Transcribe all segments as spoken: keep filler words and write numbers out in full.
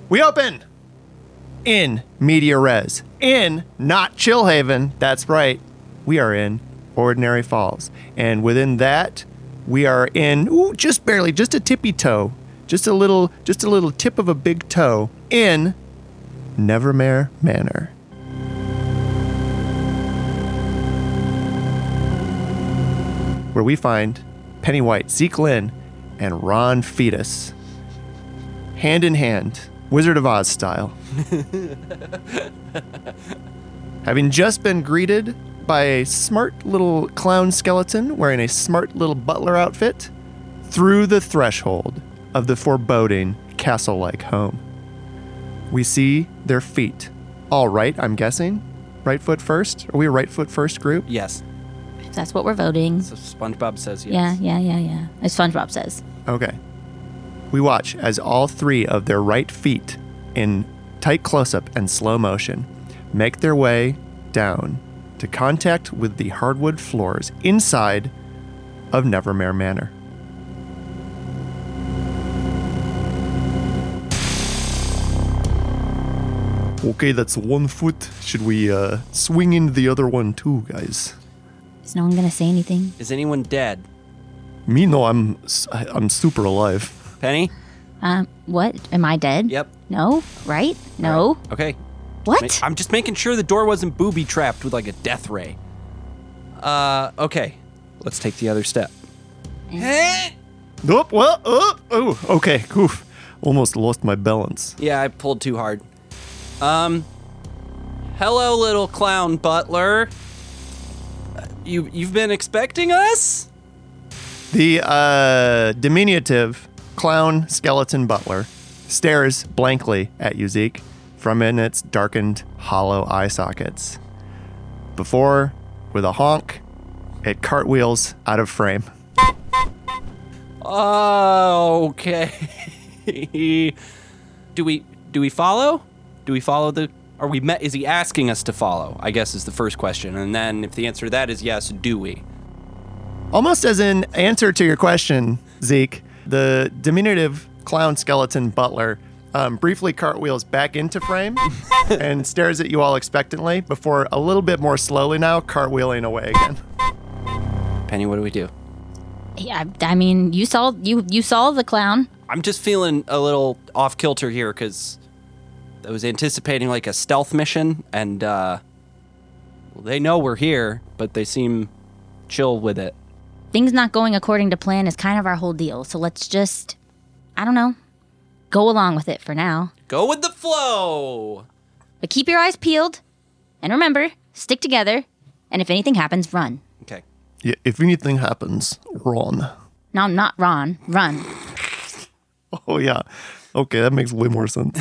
We open in media res. In, not Chillhaven. That's right. We are in Ordinary Falls. And within that, we are in, ooh, just barely, just a tippy toe. Just a little, just a little tip of a big toe in Nevermere Manor. Where we find Penny White, Zeke Lynn, and Ron Fetus. Hand in hand, Wizard of Oz style. Having just been greeted by a smart little clown skeleton wearing a smart little butler outfit through the threshold of the foreboding castle-like home. We see their feet. All right, I'm guessing. Right foot first? Are we a right foot first group? Yes. If that's what we're voting. So SpongeBob says yes. Yeah, yeah, yeah, yeah. As SpongeBob says. Okay. We watch as all three of their right feet, in tight close-up and slow motion, make their way down to contact with the hardwood floors inside of Nevermere Manor. Okay, that's one foot. Should we uh, swing into the other one too, guys? Is no one going to say anything? Is anyone dead? Me, no, I'm I'm super alive. Penny? Um, what? Am I dead? Yep. No? Right? No? Right. Okay. What? Ma- I'm just making sure the door wasn't booby-trapped with like a death ray. Uh, okay. Let's take the other step. Oh, well, oh, oh, okay, oof. Almost lost my balance. Yeah, I pulled too hard. Um, hello, little clown butler. Uh, You, you've been expecting us? The uh, diminutive clown skeleton butler stares blankly at you, Zeke, from in its darkened, hollow eye sockets. Before, with a honk, it cartwheels out of frame. Oh, okay. do we do we follow? Do we follow the? Are we met? Is he asking us to follow? I guess is the first question, and then if the answer to that is yes, do we? Almost as an answer to your question, Zeke, the diminutive clown skeleton butler um, briefly cartwheels back into frame and stares at you all expectantly before a little bit more slowly now cartwheeling away again. Penny, what do we do? Yeah, I mean, you saw you you saw the clown. I'm just feeling a little off kilter here because I was anticipating like a stealth mission, and uh, well, they know we're here, but they seem chill with it. Things not going according to plan is kind of our whole deal. So let's just, I don't know, go along with it for now. Go with the flow. But keep your eyes peeled, and remember, stick together. And if anything happens, run. Okay. Yeah, if anything happens, run. No, not Ron. Run. Oh, yeah. Okay, that makes way more sense.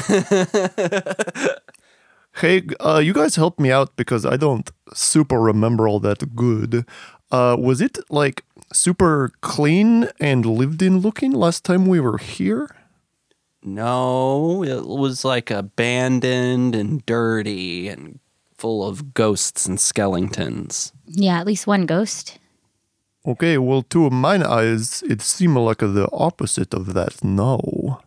Hey, uh, you guys helped me out because I don't super remember all that good. Uh, was it, like, super clean and lived-in looking last time we were here? No, it was like abandoned and dirty and full of ghosts and skeletons. Yeah, at least one ghost. Okay, well, to mine eyes, it seemed like the opposite of that now.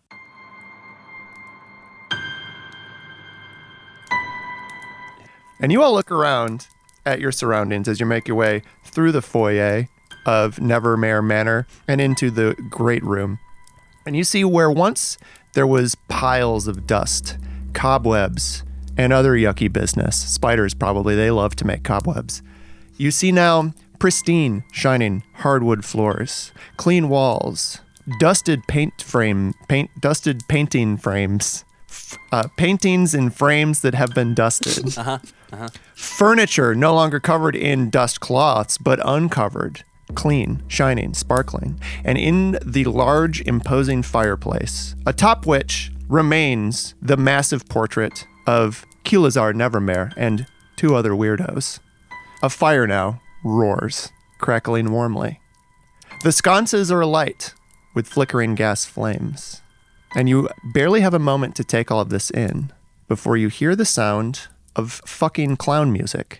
And you all look around at your surroundings as you make your way through the foyer of Nevermere Manor and into the great room. And you see where once there was piles of dust, cobwebs, and other yucky business. Spiders, probably. They love to make cobwebs. You see now pristine, shining hardwood floors, clean walls, dusted paint frame, paint, dusted painting frames, f- uh, paintings in frames that have been dusted. Uh-huh, uh-huh. Furniture no longer covered in dust cloths, but uncovered, clean, shining, sparkling. And in the large, imposing fireplace, atop which remains the massive portrait of Kilazar Nevermere and two other weirdos. A fire now roars, crackling warmly. The sconces are alight with flickering gas flames. And you barely have a moment to take all of this in before you hear the sound of fucking clown music.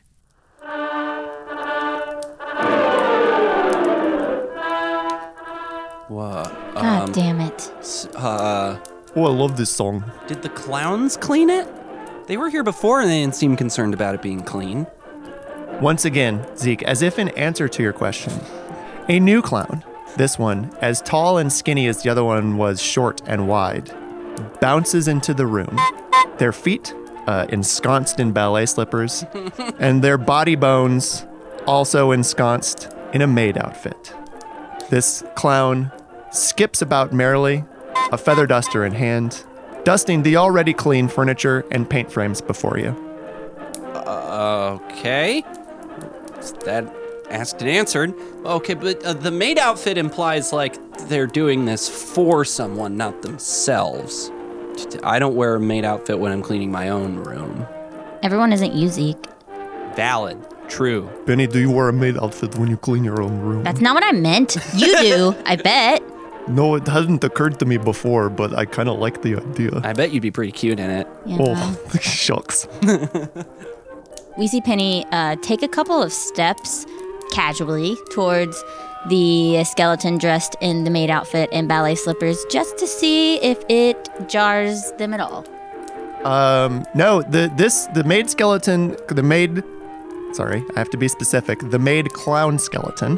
Whoa. God um, damn it. s- Uh, Oh, I love this song. Did the clowns clean it? They were here before and they didn't seem concerned about it being clean. Once again, Zeke, as if in answer to your question, a new clown, this one, as tall and skinny as the other one was short and wide, bounces into the room. Their feet uh, ensconced in ballet slippers, and their body bones also ensconced in a maid outfit. This clown skips about merrily, a feather duster in hand, dusting the already clean furniture and paint frames before you. Uh, okay. That asked and answered. Okay, but uh, the maid outfit implies like they're doing this for someone, not themselves. I don't wear a maid outfit when I'm cleaning my own room. Everyone isn't you, Zeke. Valid. True. Benny, do you wear a maid outfit when you clean your own room? That's not what I meant. You do, I bet. No, it hasn't occurred to me before, but I kind of like the idea. I bet you'd be pretty cute in it. Yeah. Oh, shucks. We see Penny uh, take a couple of steps casually towards the skeleton dressed in the maid outfit and ballet slippers just to see if it jars them at all. Um, no, the this the maid skeleton, the maid. Sorry, I have to be specific. The maid clown skeleton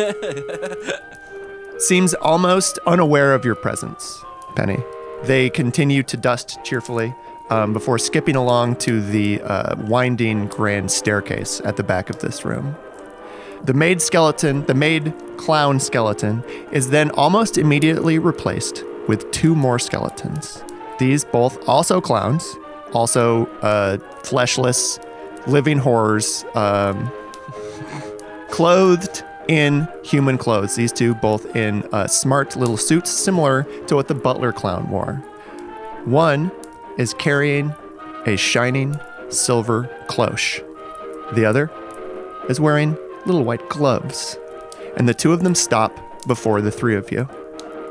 seems almost unaware of your presence, Penny. They continue to dust cheerfully um, before skipping along to the uh, winding grand staircase at the back of this room. The maid skeleton, the maid clown skeleton, is then almost immediately replaced with two more skeletons. These both also clowns, also uh, fleshless, living horrors, um, clothed in human clothes. These two both in uh, smart little suits similar to what the butler clown wore. One is carrying a shining silver cloche. The other is wearing little white gloves. And the two of them stop before the three of you.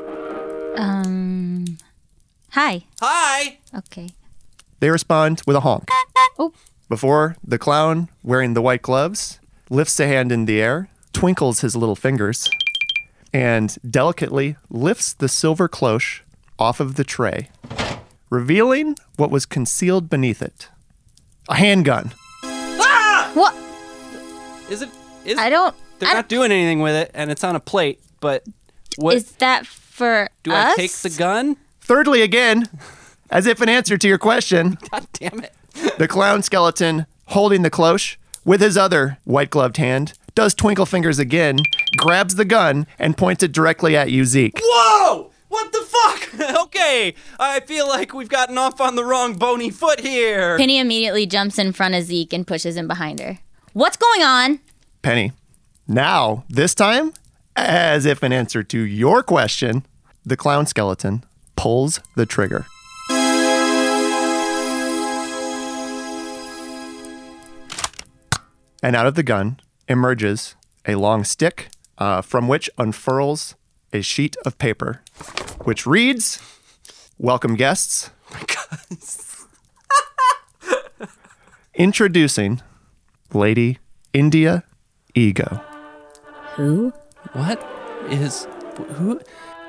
Um, hi. Hi! Okay. They respond with a honk. Oh. Before the clown, wearing the white gloves, lifts a hand in the air, twinkles his little fingers, and delicately lifts the silver cloche off of the tray, revealing what was concealed beneath it. A handgun. Ah! What? Is it? Is, I don't... They're I not doing anything with it, and it's on a plate, but what? Is that for do us? I take the gun? Thirdly, again, as if in answer to your question, God damn it. the clown skeleton, holding the cloche with his other white-gloved hand, does twinkle fingers again, grabs the gun, and points it directly at you, Zeke. Whoa! What the fuck? Okay, I feel like we've gotten off on the wrong bony foot here. Penny immediately jumps in front of Zeke and pushes him behind her. What's going on? Penny, now, this time, as if in answer to your question, the clown skeleton pulls the trigger. And out of the gun emerges a long stick uh, from which unfurls a sheet of paper, which reads, "Welcome guests. Introducing Lady India Ego." Who? What is... Who...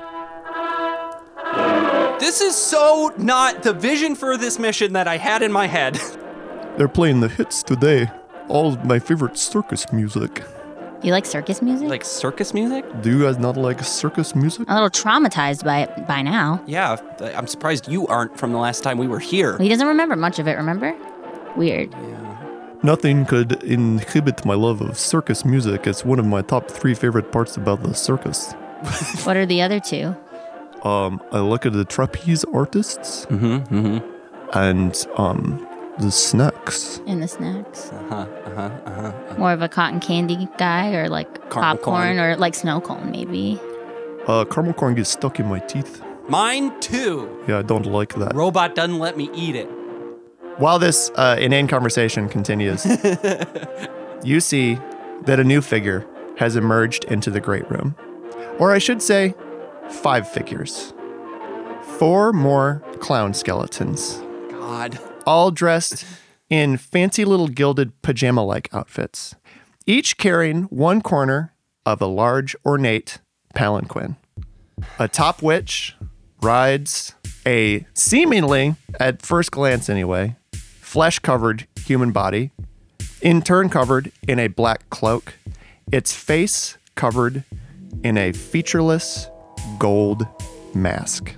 This is so not the vision for this mission that I had in my head. They're playing the hits today. All of my favorite circus music. You like circus music? Like circus music? Do you guys not like circus music? A little traumatized by it by now. Yeah, I'm surprised you aren't from the last time we were here. He doesn't remember much of it, remember? Weird. Nothing could inhibit my love of circus music. It's one of my top three favorite parts about the circus. What are the other two? Um, I look at the trapeze artists Mm-hmm, mm-hmm. and um, the snacks. In the snacks? Uh-huh, uh-huh, uh-huh. uh-huh. More of a cotton candy guy or like Caramel popcorn corn. or like snow cone maybe? Uh, caramel corn gets stuck in my teeth. Mine too. Yeah, I don't like that. Robot doesn't let me eat it. While this uh, inane conversation continues, you see that a new figure has emerged into the great room. Or I should say, five figures. Four more clown skeletons, God. all dressed in fancy little gilded pajama-like outfits, each carrying one corner of a large ornate palanquin, atop which rides a seemingly, at first glance anyway, flesh-covered human body, in turn covered in a black cloak, its face covered in a featureless gold mask.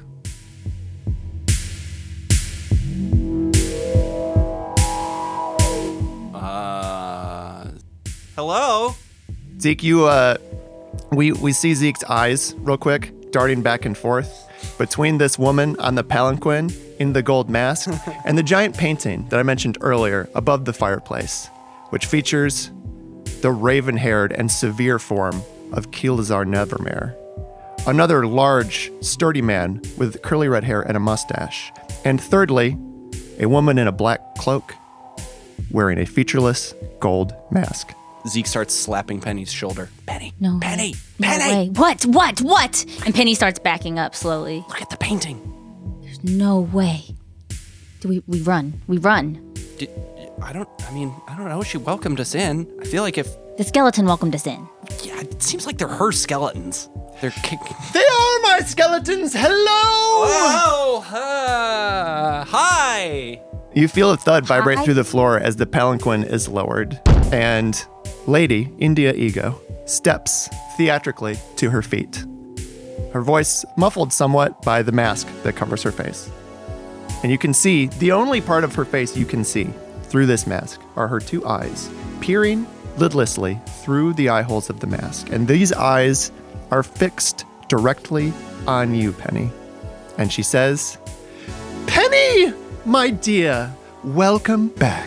Uh, hello? Zeke, you, uh, we, we see Zeke's eyes real quick, darting back and forth between this woman on the palanquin in the gold mask and the giant painting that I mentioned earlier above the fireplace, which features the raven-haired and severe form of Keelazar Nevermere, another large, sturdy man with curly red hair and a mustache, and thirdly, a woman in a black cloak wearing a featureless gold mask. Zeke starts slapping Penny's shoulder. Penny, No. Penny, No Penny! way. What? What? What? And Penny starts backing up slowly. Look at the painting. There's no way. Do we we run? We run. Did, I don't, I mean, I don't know. She welcomed us in. I feel like if, The skeleton welcomed us in. yeah, it seems like they're her skeletons. They're kicking. They are my skeletons! Hello! Oh, uh, hi! You feel a thud vibrate Hi. through the floor as the palanquin is lowered, and Lady India Ego steps theatrically to her feet, her voice muffled somewhat by the mask that covers her face. And you can see, the only part of her face you can see through this mask are her two eyes, peering lidlessly through the eye holes of the mask. And these eyes are fixed directly on you, Penny. And she says, "Penny, my dear, welcome back."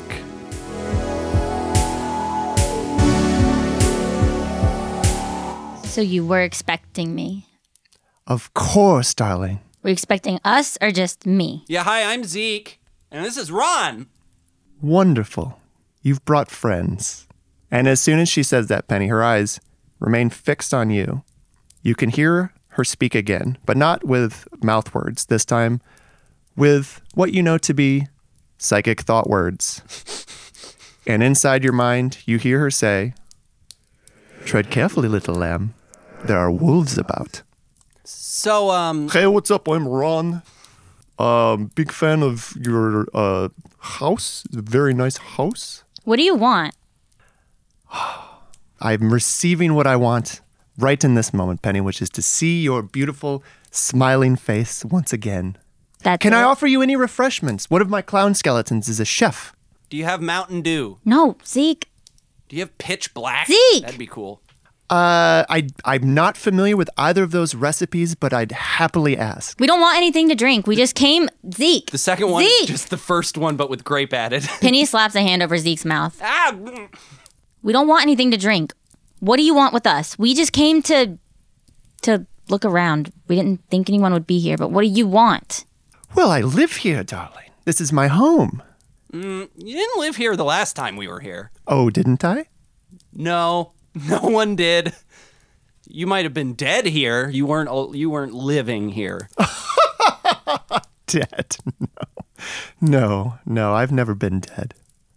So you were expecting me? Of course, darling. Were you expecting us or just me? Yeah, hi, I'm Zeke. And this is Ron. Wonderful. You've brought friends. And as soon as she says that, Penny, her eyes remain fixed on you. You can hear her speak again, but not with mouth words, this time with what you know to be psychic thought words. And inside your mind, you hear her say, "Tread carefully, little lamb. There are wolves about." So, um, Hey, what's up? I'm Ron. Um, big fan of your uh house. Very nice house. What do you want? I'm receiving what I want right in this moment, Penny, which is to see your beautiful, smiling face once again. That's Can I it? offer you any refreshments? One of my clown skeletons is a chef. do you have Mountain Dew? No, Zeke. Do you have Pitch Black? Zeke! That'd be cool. Uh, I, I'm not familiar with either of those recipes, but I'd happily ask. We don't want anything to drink. We just came. Zeke. The second one Zeke. is just the first one, but with grape added. Penny slaps a hand over Zeke's mouth. ah, mm. We don't want anything to drink. What do you want with us? We just came to to look around. We didn't think anyone would be here, but what do you want? Well, I live here, darling. This is my home. You didn't live here the last time we were here. Oh, didn't I? No, no one did. You might have been dead here. You weren't. al- You weren't living here. Dead? No. No, no, I've never been dead.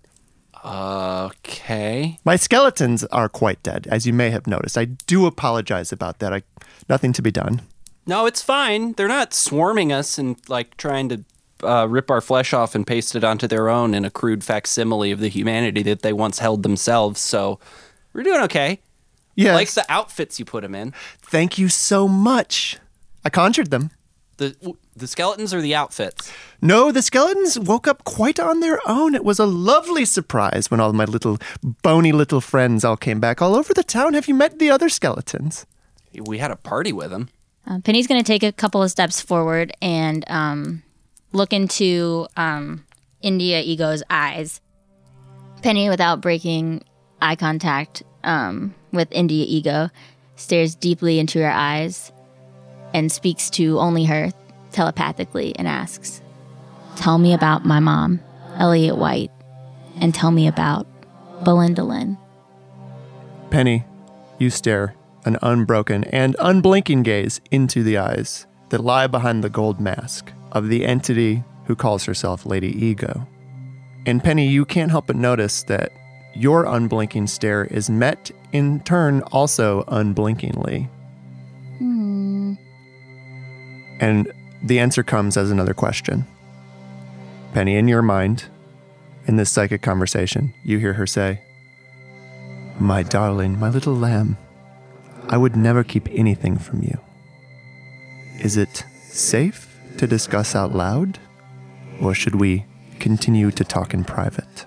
Okay. My skeletons are quite dead, as you may have noticed. I do apologize about that. I, nothing to be done. No, it's fine. They're not swarming us and like trying to uh, rip our flesh off and paste it onto their own in a crude facsimile of the humanity that they once held themselves. So we're doing okay. Yes. Like the outfits you put them in. Thank you so much. I conjured them. The the skeletons or the outfits? No, the skeletons woke up quite on their own. It was a lovely surprise when all my little bony little friends all came back all over the town. Have you met the other skeletons? We had a party with them. Uh, Penny's going to take a couple of steps forward and um, look into um, India Ego's eyes. Penny, without breaking eye contact um, with India Ego, stares deeply into her eyes and speaks to only her telepathically and asks, "Tell me about my mom, Elliot White, and tell me about Belinda Lynn." Penny, you stare an unbroken and unblinking gaze into the eyes that lie behind the gold mask of the entity who calls herself Lady Ego. And Penny, you can't help but notice that your unblinking stare is met in turn also unblinkingly. And the answer comes as another question. Penny, in your mind, in this psychic conversation, you hear her say, "My darling, my little lamb, I would never keep anything from you. Is it safe to discuss out loud, or should we continue to talk in private?"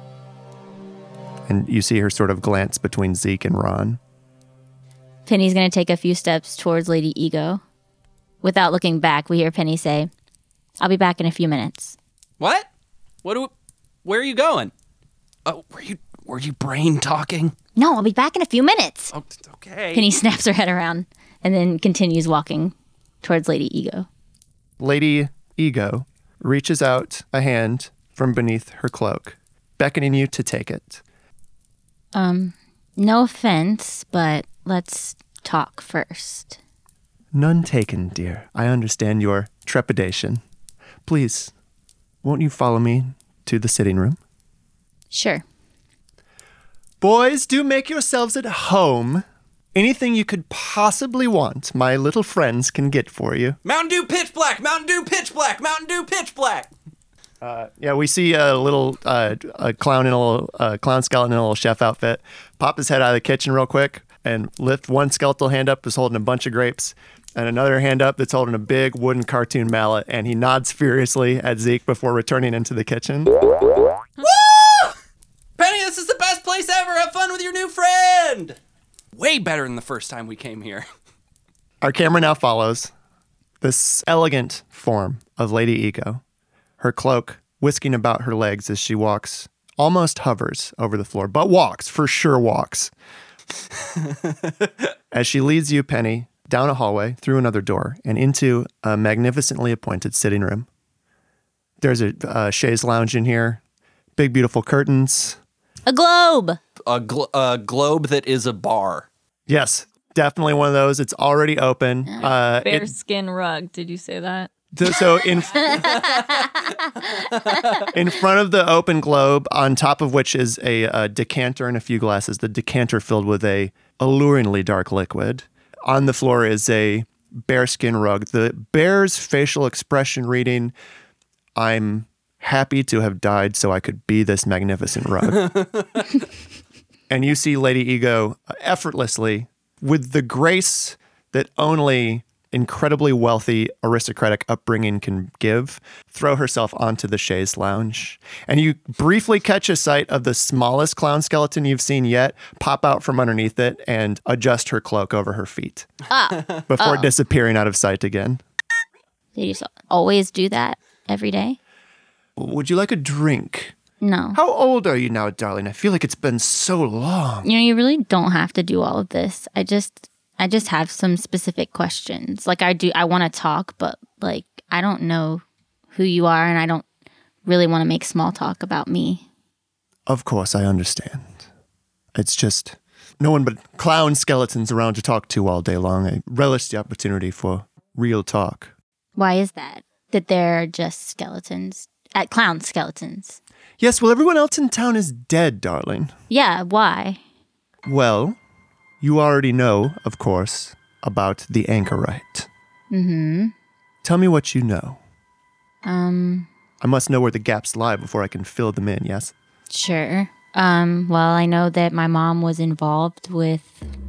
And you see her sort of glance between Zeke and Ron. Penny's going to take a few steps towards Lady Ego. Without looking back, we hear Penny say, "I'll be back in a few minutes." What? What do? Where are you going? Oh, were you were you brain talking? No, I'll be back in a few minutes. Oh, okay. Penny snaps her head around and then continues walking towards Lady Ego. Lady Ego reaches out a hand from beneath her cloak, beckoning you to take it. Um, no offense, but let's talk first. None taken, dear. I understand your trepidation. Please, won't you follow me to the sitting room? Sure. Boys, do make yourselves at home. Anything you could possibly want, my little friends can get for you. Mountain Dew Pitch Black! Mountain Dew Pitch Black! Mountain Dew Pitch Black! Uh, yeah, we see a little uh, a clown in a little uh, clown skeleton in a little chef outfit pop his head out of the kitchen real quick and lift one skeletal hand up that's holding a bunch of grapes and another hand up that's holding a big wooden cartoon mallet, and he nods furiously at Zeke before returning into the kitchen. Woo! Penny, this is the best place ever! Have fun with your new friend! Way better than the first time we came here. Our camera now follows this elegant form of Lady Ego, her cloak whisking about her legs as she walks, almost hovers over the floor, but walks, for sure walks. As she leads you, Penny, down a hallway, through another door, and into a magnificently appointed sitting room. There's a, a chaise lounge in here, big, beautiful curtains. A globe! A, gl- a globe that is a bar. Yes, definitely one of those. It's already open. Uh, Bear it- skin rug. Did you say that? So in in front of the open globe, on top of which is a, a decanter and a few glasses, the decanter filled with a alluringly dark liquid. On the floor is a bearskin rug. The bear's facial expression reading, "I'm happy to have died so I could be this magnificent rug." And you see Lady Ego effortlessly, with the grace that only incredibly wealthy aristocratic upbringing can give, throw herself onto the chaise lounge. And you briefly catch a sight of the smallest clown skeleton you've seen yet pop out from underneath it and adjust her cloak over her feet Ah, before oh. disappearing out of sight again. Did you so- always do that every day? Would you like a drink? No. How old are you now, darling? I feel like it's been so long. You know, you really don't have to do all of this. I just, I just have some specific questions. Like I do, I want to talk, but like I don't know who you are, and I don't really want to make small talk about me. Of course, I understand. It's just no one but clown skeletons around to talk to all day long. I relish the opportunity for real talk. Why is that? That they're just skeletons, uh, clown skeletons. Yes, well, everyone else in town is dead, darling. Yeah, why? Well, you already know, of course, about the anchorite. Mm-hmm. Tell me what you know. Um, I must know where the gaps lie before I can fill them in, yes? sure. Um, well, I know that my mom was involved with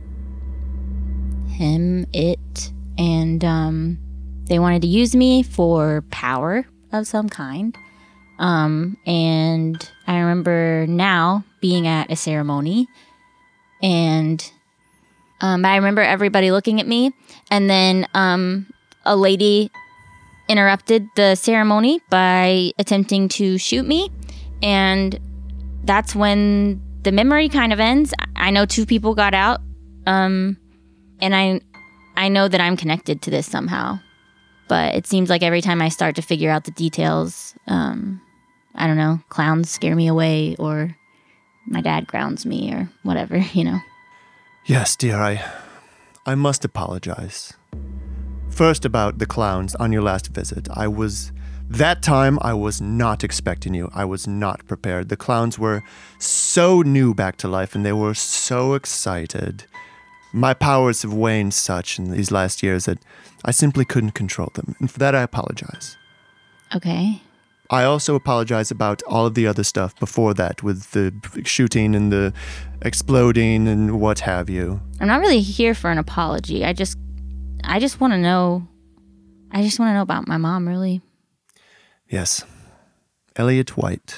him, it, and um, they wanted to use me for power of some kind. Um, and I remember now being at a ceremony, and um, I remember everybody looking at me, and then um, a lady interrupted the ceremony by attempting to shoot me, and that's when the memory kind of ends. I know two people got out, um, and I, I know that I'm connected to this somehow, but it seems like every time I start to figure out the details, um, I don't know, clowns scare me away, or my dad grounds me, or whatever, you know. Yes, dear, I, I must apologize. First, about the clowns on your last visit. I was, that time I was not expecting you. I was not prepared. The clowns were so new back to life, and they were so excited. My powers have waned such in these last years that I simply couldn't control them. And for that, I apologize. Okay. I also apologize about all of the other stuff before that with the shooting and the exploding and what have you. I'm not really here for an apology. I just I just want to know I just want to know about my mom, really. Yes. Elliot White.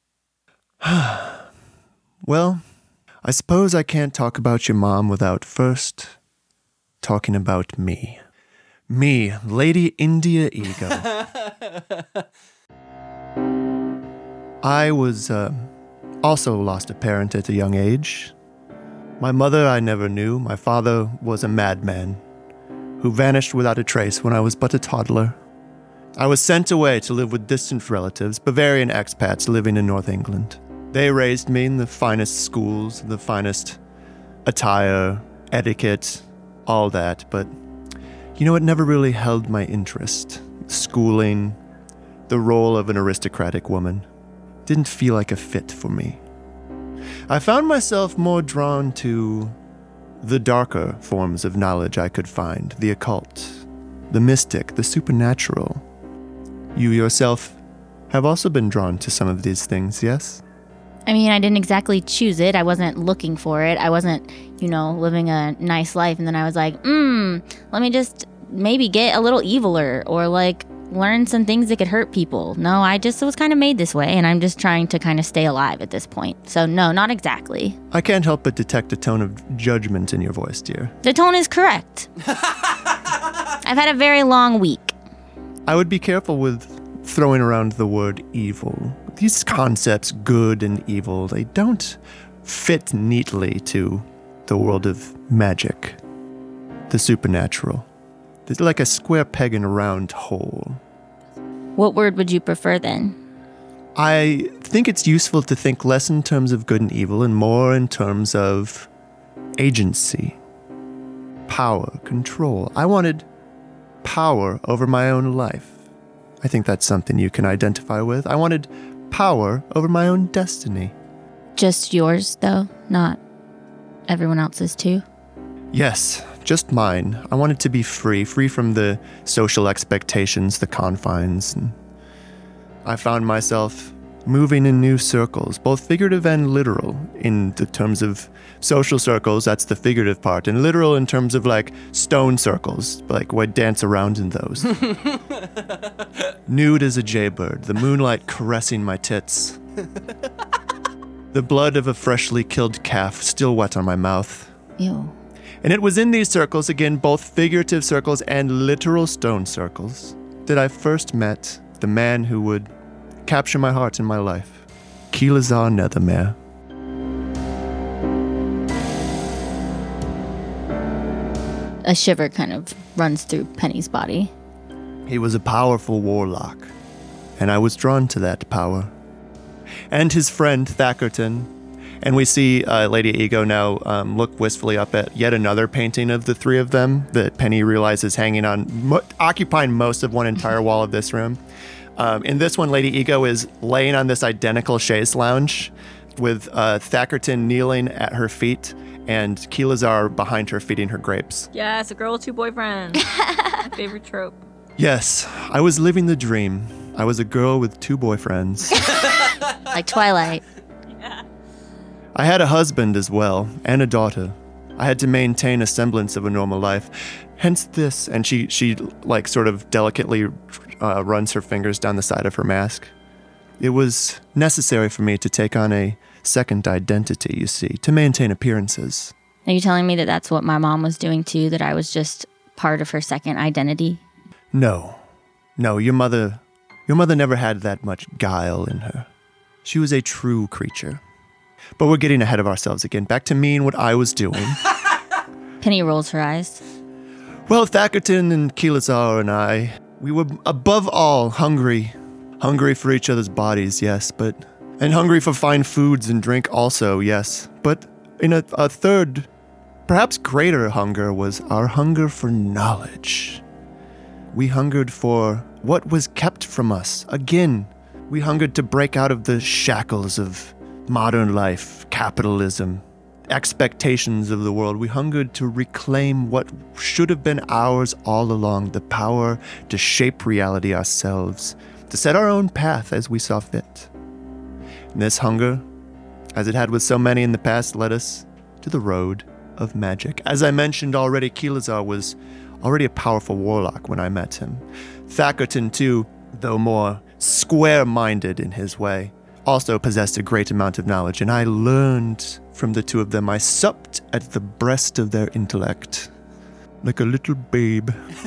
Well, I suppose I can't talk about your mom without first talking about me. Me, Lady India Ego. I was uh, also lost a parent at a young age. My mother I never knew. My father was a madman who vanished without a trace when I was but a toddler. I was sent away to live with distant relatives, Bavarian expats living in North England. They raised me in the finest schools, the finest attire, etiquette, all that, but you know, it never really held my interest. Schooling, the role of an aristocratic woman, didn't feel like a fit for me. I found myself more drawn to the darker forms of knowledge I could find, the occult, the mystic, the supernatural. You yourself have also been drawn to some of these things, yes? I mean, I didn't exactly choose it. I wasn't looking for it. I wasn't, you know, living a nice life. And then I was like, hmm, let me just maybe get a little eviler or like learn some things that could hurt people. No, I just was kind of made this way. And I'm just trying to kind of stay alive at this point. So no, not exactly. I can't help but detect a tone of judgment in your voice, dear. The tone is correct. I've had a very long week. I would be careful with throwing around the word evil. These concepts, good and evil, they don't fit neatly to the world of magic, the supernatural. They're like a square peg in a round hole. What word would you prefer then? I think it's useful to think less in terms of good and evil and more in terms of agency, power, control. I wanted power over my own life. I think that's something you can identify with. I wanted power over my own destiny. Just yours, though, not everyone else's too? Yes, just mine. I wanted to be free, free from the social expectations, the confines. And I found myself moving in new circles, both figurative and literal, in the terms of social circles, that's the figurative part, and literal in terms of like stone circles, like would dance around in those. Nude as a jaybird, the moonlight caressing my tits. The blood of a freshly killed calf still wet on my mouth. Ew. And it was in these circles, again, both figurative circles and literal stone circles, that I first met the man who would capture my heart and my life, Keelazar Nethermere. A shiver kind of runs through Penny's body. He was a powerful warlock, and I was drawn to that power. And his friend, Thackerton. And we see uh, Lady Ego now um, look wistfully up at yet another painting of the three of them that Penny realizes hanging on, mo- occupying most of one entire wall of this room. Um, in this one, Lady Ego is laying on this identical chaise lounge with uh, Thackerton kneeling at her feet and Keelazar behind her feeding her grapes. Yes, a girl with two boyfriends. My favorite trope. Yes, I was living the dream. I was a girl with two boyfriends. Like Twilight. I had a husband as well, and a daughter. I had to maintain a semblance of a normal life. Hence this, and she, she like, sort of delicately uh, runs her fingers down the side of her mask. It was necessary for me to take on a second identity, you see, to maintain appearances. Are you telling me that that's what my mom was doing too, that I was just part of her second identity? No. No, your mother, your mother never had that much guile in her. She was a true creature. But we're getting ahead of ourselves again. Back to me and what I was doing. Penny rolls her eyes. Well, Thackerton and Keelazar and I, we were above all hungry. Hungry for each other's bodies, yes, but... And hungry for fine foods and drink also, yes. But in a, a third, perhaps greater hunger was our hunger for knowledge. We hungered for what was kept from us. Again, we hungered to break out of the shackles of modern life, capitalism, expectations of the world. We hungered to reclaim what should have been ours all along, the power to shape reality ourselves, to set our own path as we saw fit. And this hunger, as it had with so many in the past, led us to the road of magic. As I mentioned already, Kilazar was already a powerful warlock when I met him. Thackerton, too, though more square-minded in his way, also possessed a great amount of knowledge, and I learned from the two of them. I supped at the breast of their intellect, like a little babe.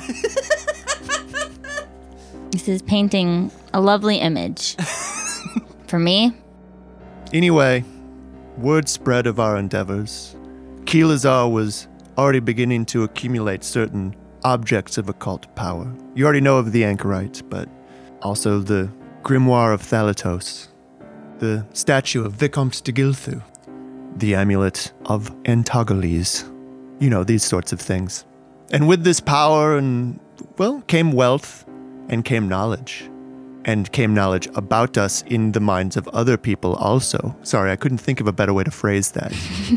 This is painting a lovely image. For me. Anyway, word spread of our endeavors. Kilazar was already beginning to accumulate certain objects of occult power. You already know of the Anchorite, but also the Grimoire of Thalatos, the statue of Vicomte de Gilthu, the amulet of Antagoles. You know, these sorts of things. And with this power and, well, came wealth and came knowledge. And came knowledge about us in the minds of other people also. Sorry, I couldn't think of a better way to phrase that.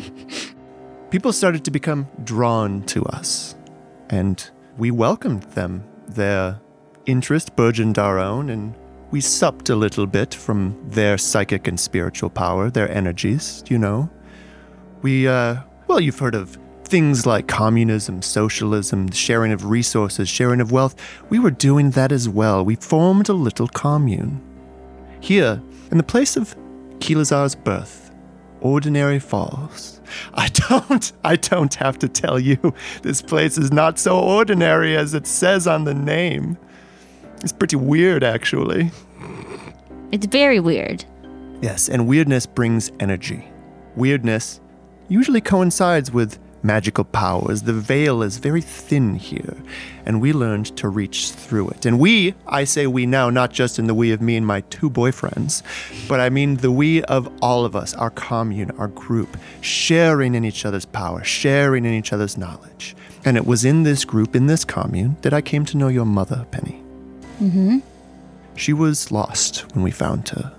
People started to become drawn to us, and we welcomed them. Their interest burgeoned our own, and we supped a little bit from their psychic and spiritual power, their energies, you know. We, uh, well, you've heard of things like communism, socialism, sharing of resources, sharing of wealth. We were doing that as well. We formed a little commune. Here, in the place of Kilazar's birth, Ordinary Falls. I don't, I don't have to tell you, this place is not so ordinary as it says on the name. It's pretty weird, actually. It's very weird. Yes, and weirdness brings energy. Weirdness usually coincides with magical powers. The veil is very thin here, and we learned to reach through it. And we, I say we now, not just in the we of me and my two boyfriends, but I mean the we of all of us, our commune, our group, sharing in each other's power, sharing in each other's knowledge. And it was in this group, in this commune, that I came to know your mother, Penny. Mm-hmm. She was lost when we found her.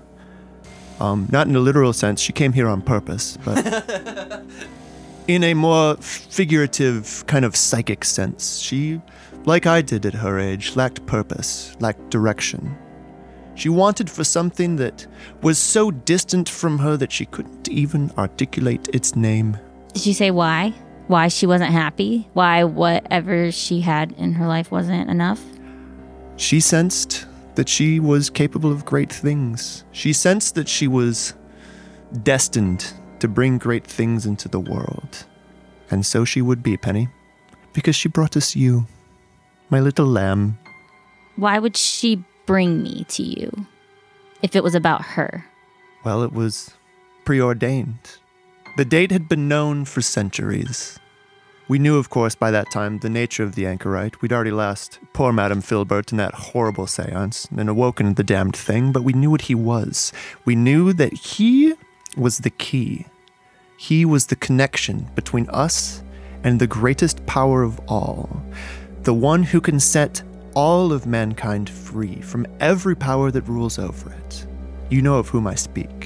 Um, not in a literal sense, she came here on purpose, but in a more figurative, kind of psychic sense. She, like I did at her age, lacked purpose, lacked direction. She wanted for something that was so distant from her that she couldn't even articulate its name. Did she say why? Why she wasn't happy? Why whatever she had in her life wasn't enough? She sensed that she was capable of great things. She sensed that she was destined to bring great things into the world. And so she would be, Penny, because she brought us you, my little lamb. Why would she bring me to you if it was about her? Well, it was preordained. The date had been known for centuries. We knew, of course, by that time, the nature of the Anchorite. We'd already lost poor Madame Filbert in that horrible seance and awoken the damned thing, but we knew what he was. We knew that he was the key. He was the connection between us and the greatest power of all, the one who can set all of mankind free from every power that rules over it. You know of whom I speak.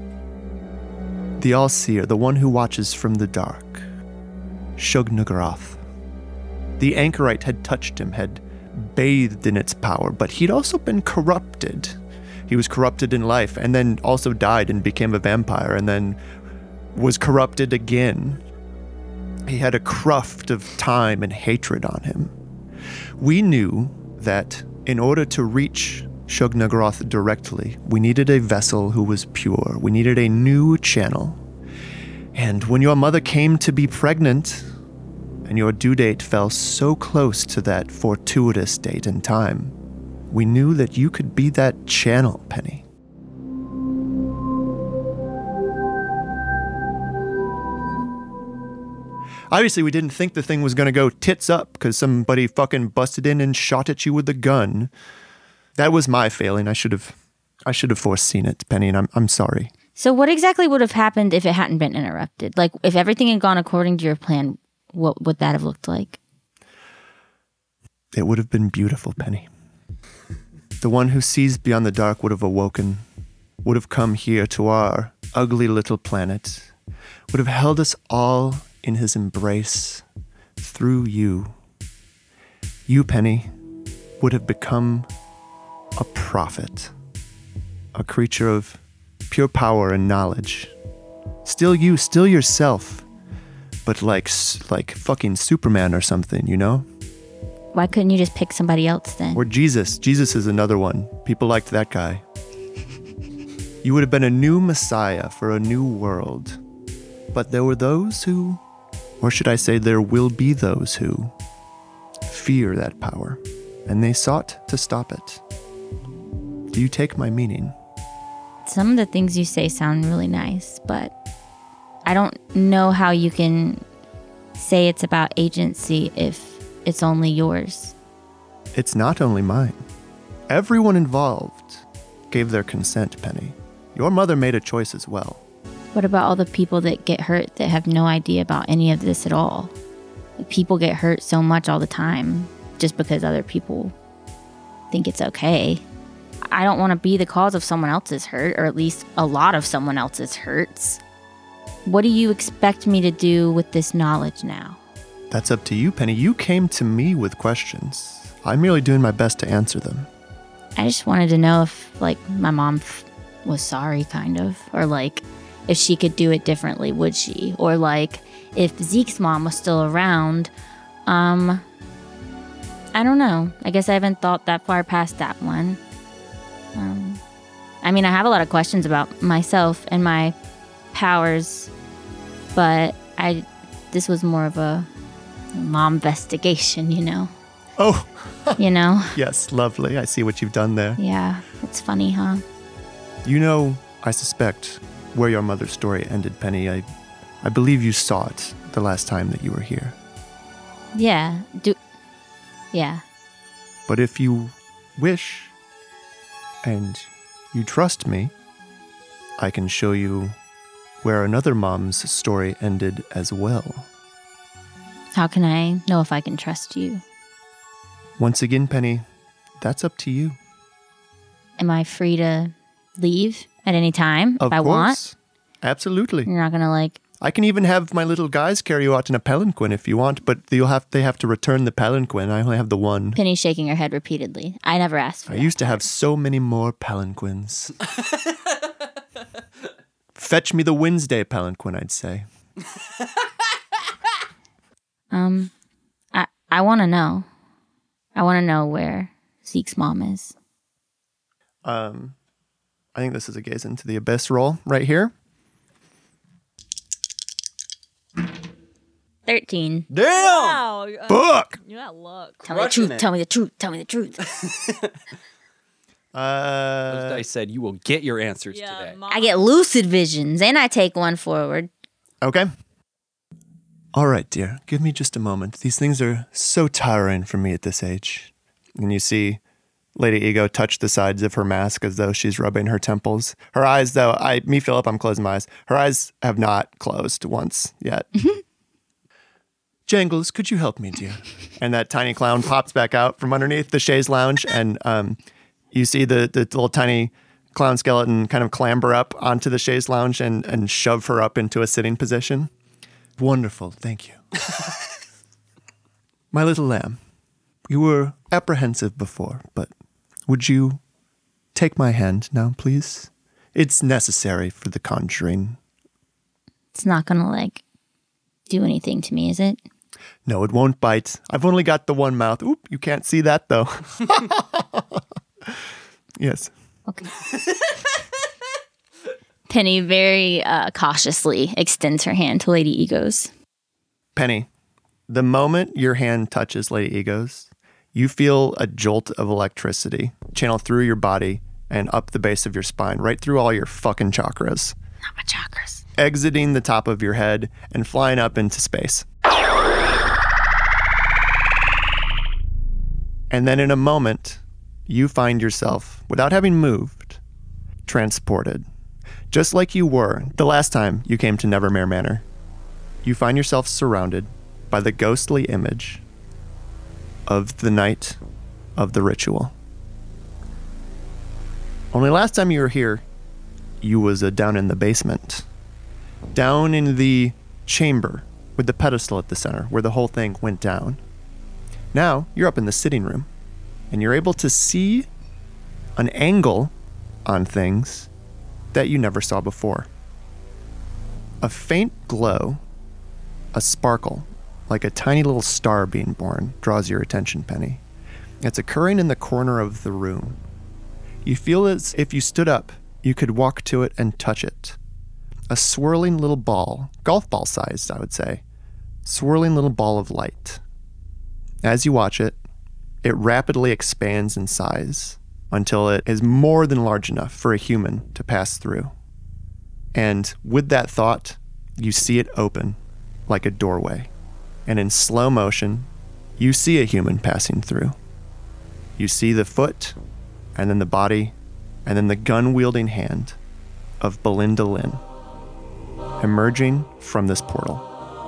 The All-Seer, the one who watches from the dark. Shub-Niggurath. The Anchorite had touched him, had bathed in its power, but he'd also been corrupted. He was corrupted in life, and then also died and became a vampire, and then was corrupted again. He had a cruft of time and hatred on him. We knew that in order to reach Shub-Niggurath directly, we needed a vessel who was pure. We needed a new channel. And when your mother came to be pregnant, and your due date fell so close to that fortuitous date and time, we knew that you could be that channel, Penny. Obviously, we didn't think the thing was going to go tits up because somebody fucking busted in and shot at you with a gun. That was my failing. I should have I should have foreseen it, Penny, and I'm I'm sorry. So what exactly would have happened if it hadn't been interrupted? Like, if everything had gone according to your plan, what would that have looked like? It would have been beautiful, Penny. The one who sees beyond the dark would have awoken, would have come here to our ugly little planet, would have held us all in his embrace through you. You, Penny, would have become a prophet, a creature of pure power and knowledge. Still you, still yourself, but like like fucking Superman or something, you know? Why couldn't you just pick somebody else then? Or Jesus. Jesus is another one. People liked that guy. You would have been a new Messiah for a new world. But there were those who, or should I say there will be those who, fear that power, and they sought to stop it. Do you take my meaning? Some of the things you say sound really nice, but I don't know how you can say it's about agency if it's only yours. It's not only mine. Everyone involved gave their consent, Penny. Your mother made a choice as well. What about all the people that get hurt that have no idea about any of this at all? Like, people get hurt so much all the time just because other people think it's okay. I don't want to be the cause of someone else's hurt, or at least a lot of someone else's hurts. What do you expect me to do with this knowledge now? That's up to you, Penny. You came to me with questions. I'm merely doing my best to answer them. I just wanted to know if, like, my mom f- was sorry, kind of. Or, like, if she could do it differently, would she? Or, like, if Zeke's mom was still around, um... I don't know. I guess I haven't thought that far past that one. Um, I mean, I have a lot of questions about myself and my powers, but I... This was more of a mom investigation, you know? Oh! You know? Yes, lovely. I see what you've done there. Yeah, it's funny, huh? You know, I suspect, where your mother's story ended, Penny. I, I believe you saw it the last time that you were here. Yeah, do... Yeah. But if you wish, and you trust me, I can show you where another mom's story ended as well. How can I know if I can trust you? Once again, Penny, that's up to you. Am I free to leave at any time Of if I course. want? Absolutely. You're not gonna, like... I can even have my little guys carry you out in a palanquin if you want, but you'll have they have to return the palanquin. I only have the one. Penny's shaking her head repeatedly. I never asked for I that. used to have so many more palanquins. Fetch me the Wednesday palanquin, I'd say. Um, I, I want to know. I want to know where Zeke's mom is. Um, I think this is a gaze into the abyss roll right here. thirteen. Damn! Wow. Uh, Book! you got luck. Tell me the Crushing truth. it. Tell me the truth. Tell me the truth. Uh, I said you will get your answers Yeah, today. mom. I get lucid visions, and I take one forward. okay. All right, dear. Give me just a moment. These things are so tiring for me at this age. And you see Lady Ego touch the sides of her mask as though she's rubbing her temples. Her eyes, though, I, me, Philip, I'm closing my eyes. Her eyes have not closed once yet. Jangles, could you help me, dear? And that tiny clown pops back out from underneath the chaise lounge, and um, you see the, the little tiny clown skeleton kind of clamber up onto the chaise lounge and, and shove her up into a sitting position. Wonderful, thank you. My little lamb, you were apprehensive before, but would you take my hand now, please? It's necessary for the conjuring. It's not gonna, like, do anything to me, is it? No, it won't bite. I've only got the one mouth. Oop, you can't see that, though. Yes. Okay. Penny very uh, cautiously extends her hand to Lady Ego's. Penny, the moment your hand touches Lady Ego's, you feel a jolt of electricity channel through your body and up the base of your spine, right through all your fucking chakras, Not my chakras. exiting the top of your head and flying up into space. And then in a moment, you find yourself, without having moved, transported. Just like you were the last time you came to Nevermere Manor. You find yourself surrounded by the ghostly image of the night of the ritual. Only last time you were here, you was uh, down in the basement. down in the chamber with the pedestal at the center where the whole thing went down. Now you're up in the sitting room and you're able to see an angle on things that you never saw before. A faint glow, a sparkle, like a tiny little star being born, draws your attention, Penny. It's occurring in the corner of the room. You feel as if you stood up, you could walk to it and touch it. A swirling little ball, golf ball sized, I would say, swirling little ball of light. As you watch it, it rapidly expands in size until it is more than large enough for a human to pass through. And with that thought, you see it open like a doorway. And in slow motion, you see a human passing through. You see the foot, and then the body, and then the gun-wielding hand of Belinda Lynn emerging from this portal.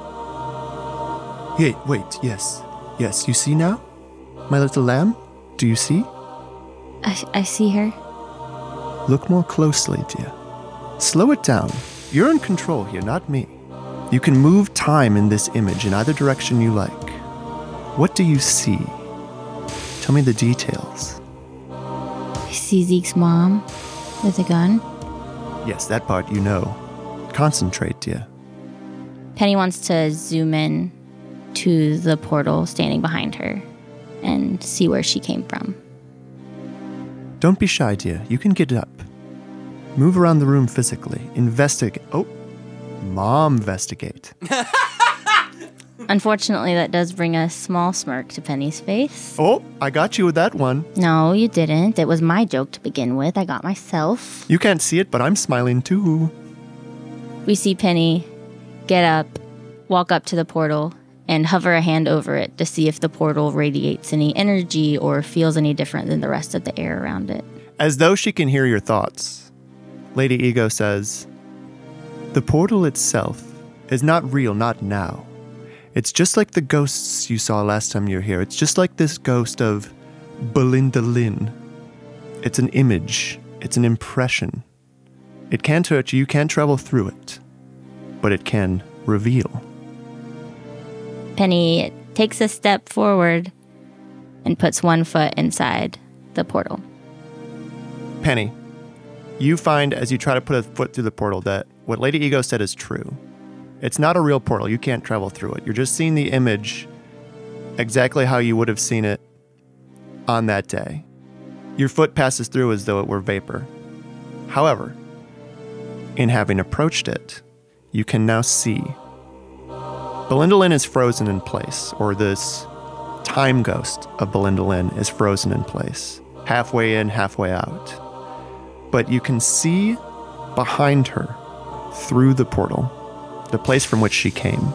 Hey, wait, yes. Yes, you see now? My little lamb? Do you see? I, I see her. Look more closely, dear. Slow it down. You're in control here, not me. You can move time in this image in either direction you like. What do you see? Tell me the details. I see Zeke's mom with a gun. Yes, that part you know. Concentrate, dear. Penny wants to zoom in to the portal standing behind her and see where she came from. Don't be shy, dear. You can get up. Move around the room physically. Investigate. Oh, mom-vestigate. Unfortunately, that does bring a small smirk to Penny's face. Oh, I got you with that one. No, you didn't. It was my joke to begin with. I got myself. You can't see it, but I'm smiling too. We see Penny get up, walk up to the portal, and hover a hand over it to see if the portal radiates any energy or feels any different than the rest of the air around it. As though she can hear your thoughts, Lady Ego says, "The portal itself is not real, not now. It's just like the ghosts you saw last time you were here. It's just like this ghost of Belinda Lynn. It's an image. It's an impression. It can't hurt you. You can't travel through it. But it can reveal." Penny takes a step forward and puts one foot inside the portal. Penny, you find as you try to put a foot through the portal that what Lady Ego said is true. It's not a real portal. You can't travel through it. You're just seeing the image exactly how you would have seen it on that day. Your foot passes through as though it were vapor. However, in having approached it, you can now see Belinda Lynn is frozen in place, or this time ghost of Belinda Lynn is frozen in place, halfway in, halfway out. But you can see behind her, through the portal, the place from which she came.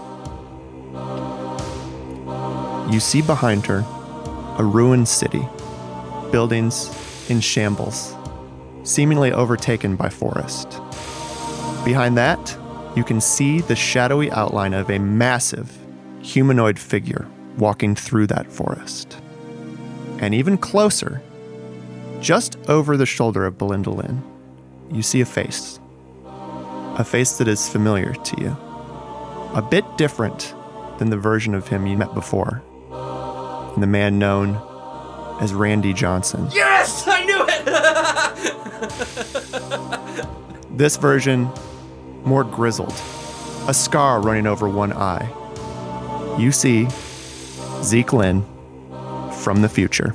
You see behind her a ruined city, buildings in shambles, seemingly overtaken by forest. Behind that, you can see the shadowy outline of a massive humanoid figure walking through that forest. And even closer, just over the shoulder of Belinda Lynn, you see a face. A face that is familiar to you. A bit different than the version of him you met before. And the man known as Randy Johnson. Yes! I knew it! This version, more grizzled. A scar running over one eye. You see Zeke Lynn from the future.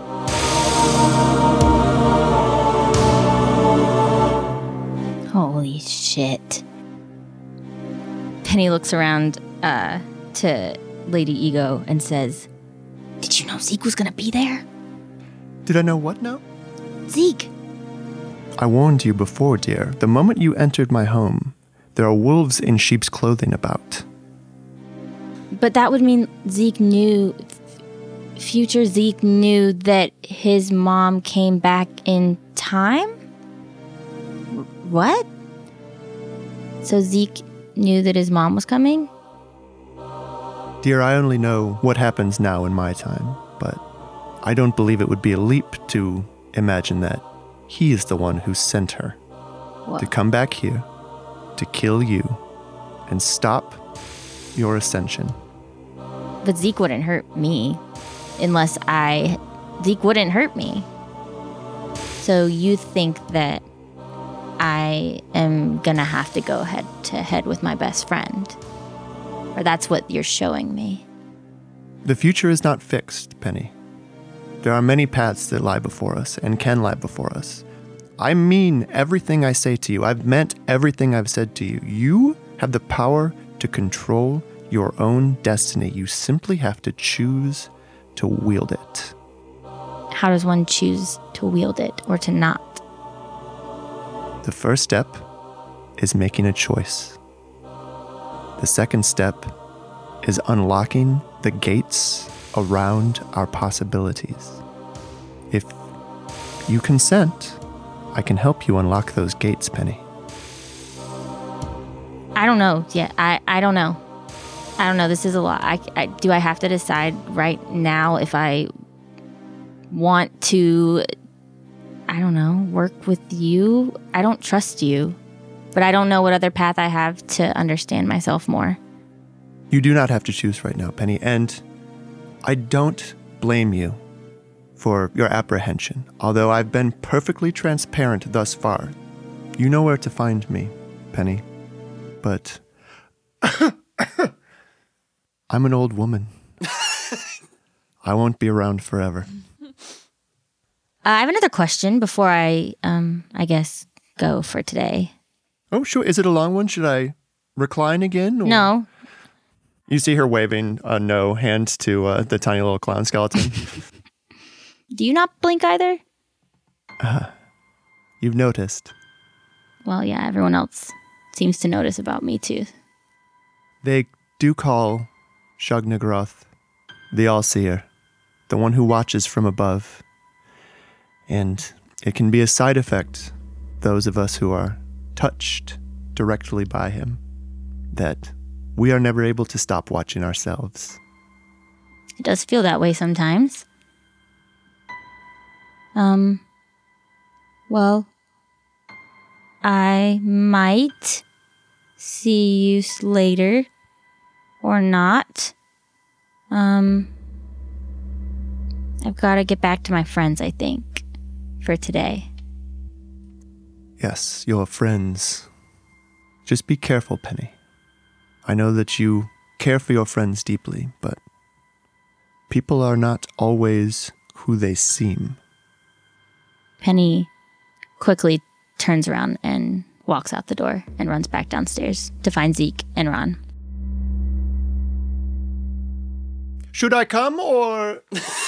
Holy shit. Penny looks around uh, to Lady Ego and says, "Did you know Zeke was gonna be there?" Did I know what now? Zeke! I warned you before, dear. The moment you entered my home, there are wolves in sheep's clothing about. But that would mean Zeke knew, f- future Zeke knew that his mom came back in time? What? So Zeke knew that his mom was coming? Dear, I only know what happens now in my time, but I don't believe it would be a leap to imagine that he is the one who sent her What? to come back here, to kill you, and stop your ascension. But Zeke wouldn't hurt me unless I... Zeke wouldn't hurt me. So you think that I am gonna have to go head to head with my best friend? Or that's what you're showing me? The future is not fixed, Penny. There are many paths that lie before us and can lie before us. I mean everything I say to you. I've meant everything I've said to you. You have the power to control your own destiny. You simply have to choose to wield it. How does one choose to wield it or to not? The first step is making a choice. The second step is unlocking the gates around our possibilities. If you consent, I can help you unlock those gates, Penny. I don't know. Yeah, I, I don't know. I don't know. This is a lot. I, I, do I have to decide right now if I want to, I don't know, work with you? I don't trust you, but I don't know what other path I have to understand myself more. You do not have to choose right now, Penny, and I don't blame you for your apprehension. Although I've been perfectly transparent thus far, you know where to find me, Penny. But I'm an old woman. I won't be around forever. Uh, I have another question before I, um, I guess, go for today. Oh, sure. Is it a long one? Should I recline again? Or? No. You see her waving a no hand to uh, the tiny little clown skeleton. Do you not blink either? Uh, you've noticed. Well, yeah, everyone else seems to notice about me, too. They do call Shug-Nagroth the All-Seer, the one who watches from above. And it can be a side effect, those of us who are touched directly by him, that we are never able to stop watching ourselves. It does feel that way sometimes. Um, well, I might see you later, or not. Um, I've got to get back to my friends, I think, for today. Yes, your friends. Just be careful, Penny. I know that you care for your friends deeply, but people are not always who they seem. Penny quickly turns around and walks out the door and runs back downstairs to find Zeke and Ron. Should I come or...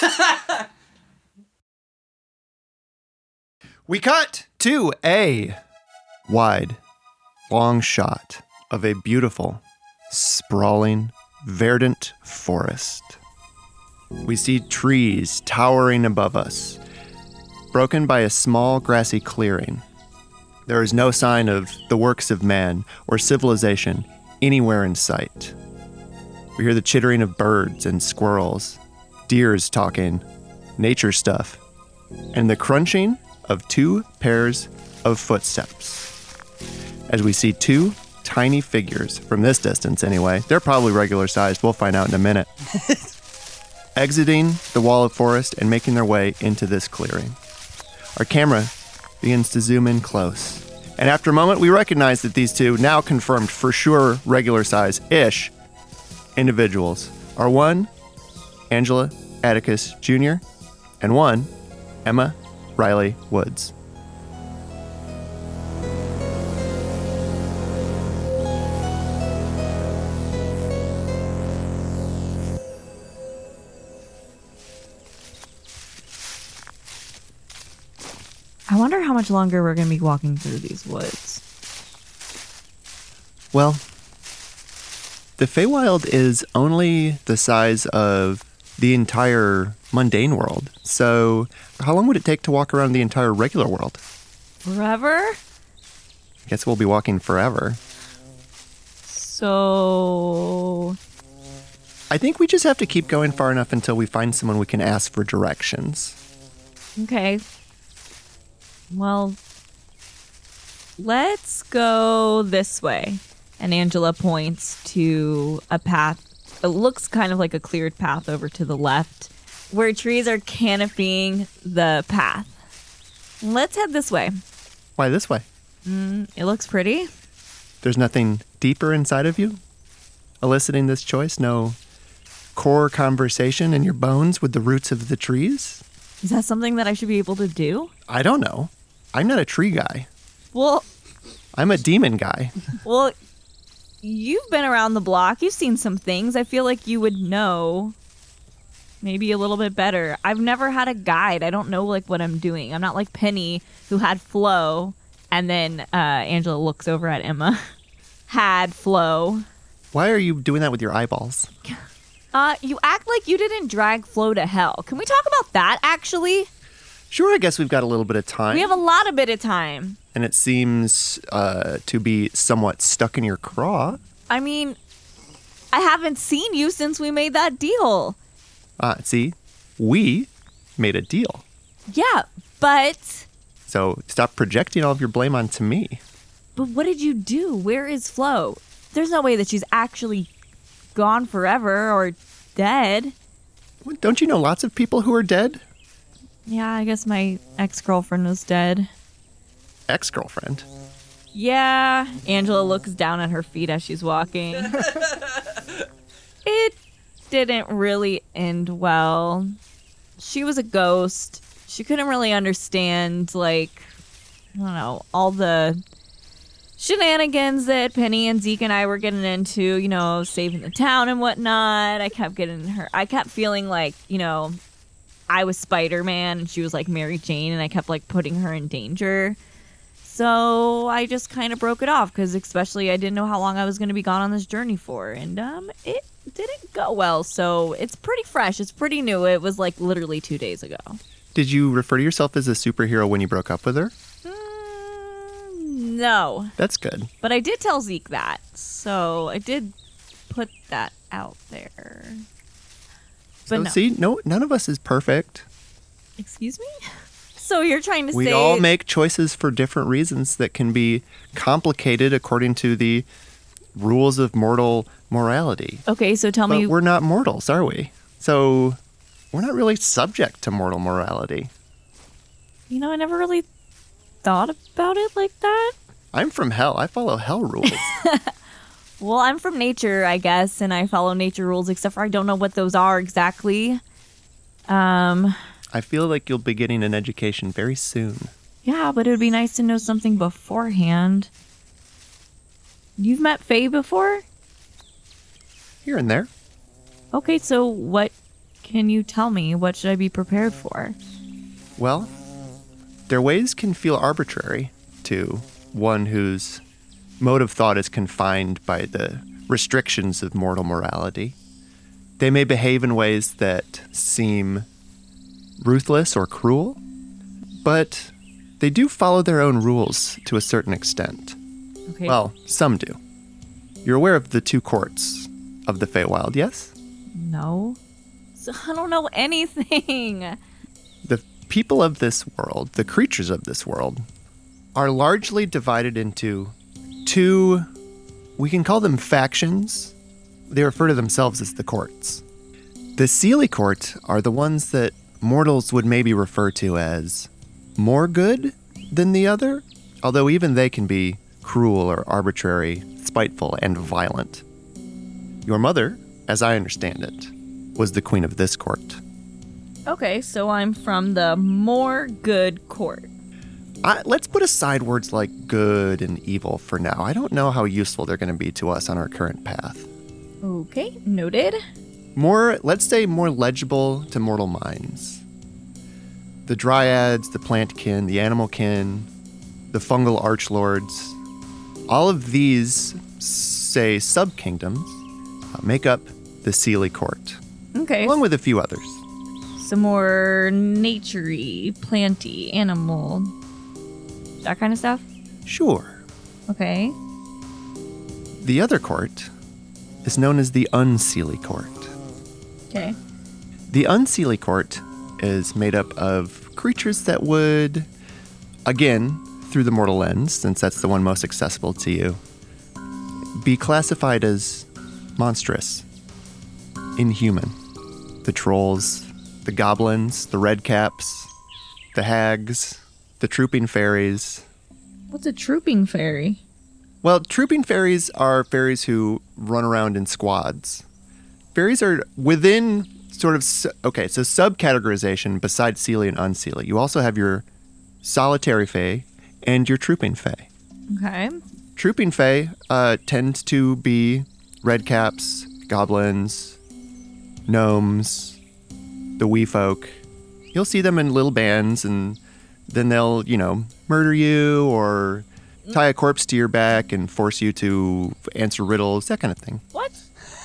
We cut to a wide, long shot of a beautiful, sprawling, verdant forest. We see trees towering above us, broken by a small grassy clearing. There is no sign of the works of man or civilization anywhere in sight. We hear the chittering of birds and squirrels, deers talking, nature stuff, and the crunching of two pairs of footsteps. As we see two tiny figures, from this distance anyway, they're probably regular sized, we'll find out in a minute, exiting the wall of forest and making their way into this clearing. Our camera begins to zoom in close. And after a moment, we recognize that these two, now confirmed for sure regular size-ish individuals, are one, Angela Atticus Junior, and one, Emma Riley Woods. I wonder how much longer we're going to be walking through these woods. Well, the Feywild is only the size of the entire mundane world. So how long would it take to walk around the entire regular world? Forever? I guess we'll be walking forever. So... I think we just have to keep going far enough until we find someone we can ask for directions. Okay. Well, let's go this way. And Angela points to a path. It looks kind of like a cleared path over to the left, where trees are canopying the path. Let's head this way. Why this way? Mm, it looks pretty. There's nothing deeper inside of you eliciting this choice? No core conversation in your bones with the roots of the trees? Is that something that I should be able to do? I don't know. I'm not a tree guy. Well, I'm a demon guy. well, you've been around the block. You've seen some things. I feel like you would know maybe a little bit better. I've never had a guide. I don't know like what I'm doing. I'm not like Penny, who had Flo, and then uh, Angela looks over at Emma. Had Flo. Why are you doing that with your eyeballs? Uh, you act like you didn't drag Flo to hell. Can we talk about that, actually? Sure, I guess we've got a little bit of time. We have a lot of bit of time. And it seems uh, to be somewhat stuck in your craw. I mean, I haven't seen you since we made that deal. Ah, see? We made a deal. Yeah, but... So stop projecting all of your blame onto me. But what did you do? Where is Flo? There's no way that she's actually gone forever or dead. Don't you know lots of people who are dead? Yeah, I guess my ex-girlfriend was dead. Ex-girlfriend? Yeah. Angela looks down at her feet as she's walking. It didn't really end well. She was a ghost. She couldn't really understand, like, I don't know, all the shenanigans that Penny and Zeke and I were getting into, you know, saving the town and whatnot. I kept getting her, I kept feeling like, you know, I was Spider-Man and she was like Mary Jane, and I kept like putting her in danger. So I just kind of broke it off because especially I didn't know how long I was going to be gone on this journey for. And um, it didn't go well. So it's pretty fresh. It's pretty new. It was like literally two days ago. Did you refer to yourself as a superhero when you broke up with her? No. That's good. But I did tell Zeke that. So I did put that out there. But So no. see, no, none of us is perfect. Excuse me? So you're trying to We say... all make choices for different reasons that can be complicated according to the rules of mortal morality. Okay, so tell But me... we're not mortals, are we? So we're not really subject to mortal morality. You know, I never really thought about it like that. I'm from hell. I follow hell rules. Well, I'm from nature, I guess, and I follow nature rules, except for I don't know what those are exactly. Um, I feel like you'll be getting an education very soon. yeah, but it would be nice to know something beforehand. You've met Faye before? Here and there. Okay, so what can you tell me? What should I be prepared for? Well, their ways can feel arbitrary to one whose mode of thought is confined by the restrictions of mortal morality. They may behave in ways that seem ruthless or cruel, but they do follow their own rules to a certain extent. Okay. Well, some do. You're aware of the two courts of the Feywild, yes? No. So I don't know anything. The people of this world, the creatures of this world, are largely divided into two, we can call them factions. They refer to themselves as the courts. The Seelie Court are the ones that mortals would maybe refer to as more good than the other, although even they can be cruel or arbitrary, spiteful, and violent. Your mother, as I understand it, was the queen of this court. Okay, so I'm from the more good court. I, let's put aside words like good and evil for now. I don't know how useful they're going to be to us on our current path. Okay, noted. More, let's say, more legible to mortal minds. The dryads, the plant kin, the animal kin, the fungal archlords, all of these, say, sub-kingdoms, uh, make up the Seelie Court, Okay, along with a few others. some more nature-y, planty, animal, that kind of stuff? Sure. Okay. The other court is known as the Unseelie Court. Okay. The Unseelie Court is made up of creatures that would, again, through the mortal lens, since that's the one most accessible to you, be classified as monstrous, inhuman. The trolls, the goblins, the redcaps, the hags, the trooping fairies. What's a trooping fairy? Well, trooping fairies are fairies who run around in squads. Fairies are within sort of, su- okay, so subcategorization besides Seelie and Unseelie. You also have your solitary fae and your trooping fae. Okay. Trooping fae uh, tend to be redcaps, goblins, gnomes, the wee folk. You'll see them in little bands, and then they'll, you know, murder you or tie a corpse to your back and force you to answer riddles, that kind of thing. What?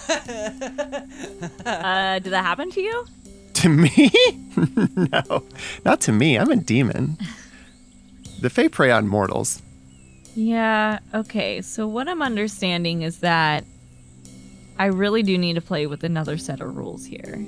uh, did that happen to you? To me? No, not to me. I'm a demon. The fae prey on mortals. Yeah, okay. So what I'm understanding is that I really do need to play with another set of rules here.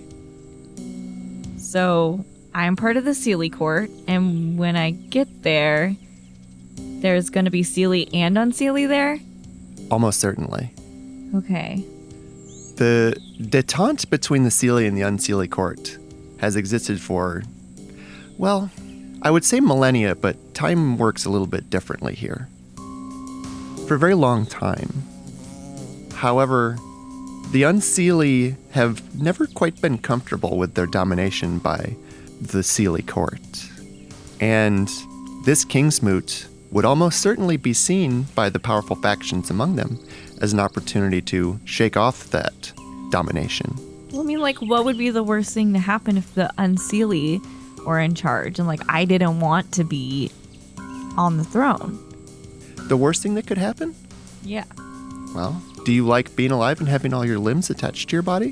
So I'm part of the Seelie court, and when I get there, there's going to be Seelie and Unseelie there? Almost certainly. Okay. The detente between the Seelie and the Unseelie court has existed for, well, I would say millennia, but time works a little bit differently here. For a very long time. However, the Unseelie have never quite been comfortable with their domination by the Seelie court. And this Kingsmoot would almost certainly be seen by the powerful factions among them as an opportunity to shake off that domination. Well, I mean, like, what would be the worst thing to happen if the Unseelie were in charge and, like, I didn't want to be on the throne? The worst thing that could happen? Yeah. Well, do you like being alive and having all your limbs attached to your body?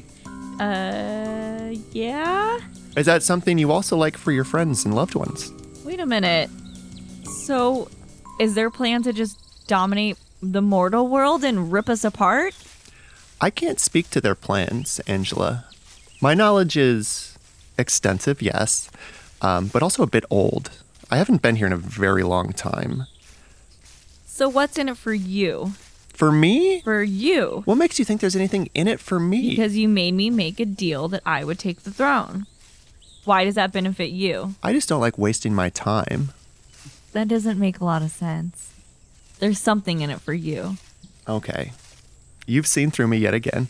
Uh, yeah? Is that something you also like for your friends and loved ones? Wait a minute. So, is their plan to just dominate the mortal world and rip us apart? I can't speak to their plans, Angela. My knowledge is extensive, yes, um, but also a bit old. I haven't been here in a very long time. So what's in it for you? For me? For you. What makes you think there's anything in it for me? Because you made me make a deal that I would take the throne. Why does that benefit you? I just don't like wasting my time. That doesn't make a lot of sense. There's something in it for you. Okay. You've seen through me yet again.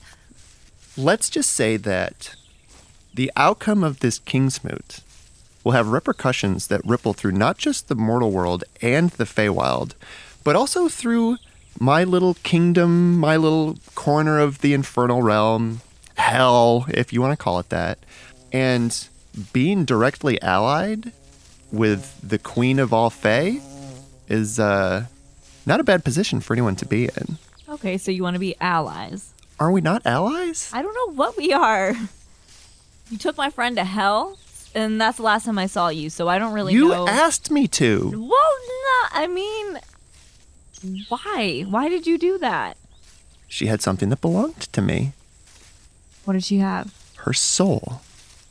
Let's just say that the outcome of this Kingsmoot will have repercussions that ripple through not just the mortal world and the Feywild, but also through my little kingdom, my little corner of the infernal realm, hell, if you want to call it that. And being directly allied with the queen of all Fey is uh, not a bad position for anyone to be in. Okay, so you want to be allies. Are we not allies? I don't know what we are. You took my friend to hell, and that's the last time I saw you, so I don't really you know. You asked me to. Well, no, I mean, why? Why did you do that? She had something that belonged to me. What did she have? Her soul.